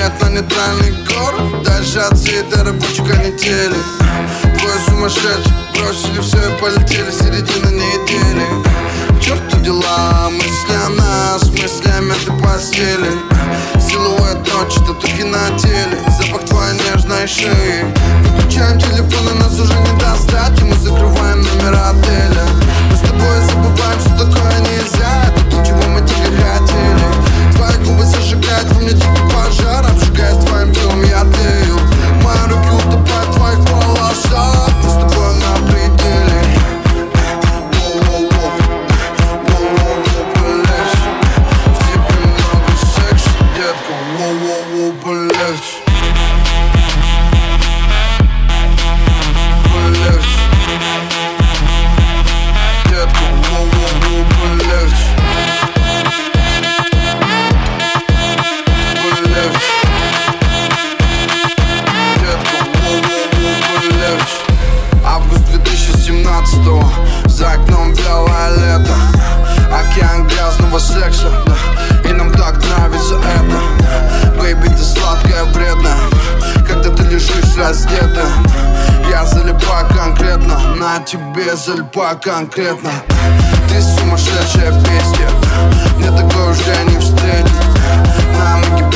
нет на нейтральный город. Дальше от всей этой рабочей канители. Двое сумасшедших бросили все и полетели, середина недели. К черту дела, мысли о нас, мыслями от этой постели. Силуэт ночи, татухи на теле, запах твоей нежной шеи. Выключаем телефоны, нас уже не достать, и мы закрываем номера отеля. Мы с тобой забываем, что такое нельзя. Это то, чего мы дико хотели. Твои губы зажигают во мне дикий пожар, обжигаясь твоим телом, я тлею. Мои руки утопают в твоих волосах. Мы с тобой на пределе. В тебе много секса, детка. Воу-воу-воу, полегче. Полегче. Детка, воу-воу-воу, полегче. Полегче. Детка, воу-воу-воу, полегче. Август 2017-го, за окном белое лето. Океан грязного секса, да, и нам так нравится это. Бэйби, ты сладкая, вредная, когда ты лежишь раздетая. Я залипаю конкретно, на тебе залипаю конкретно. Ты сумасшедшая песня, мне такой уже не встретить. Нам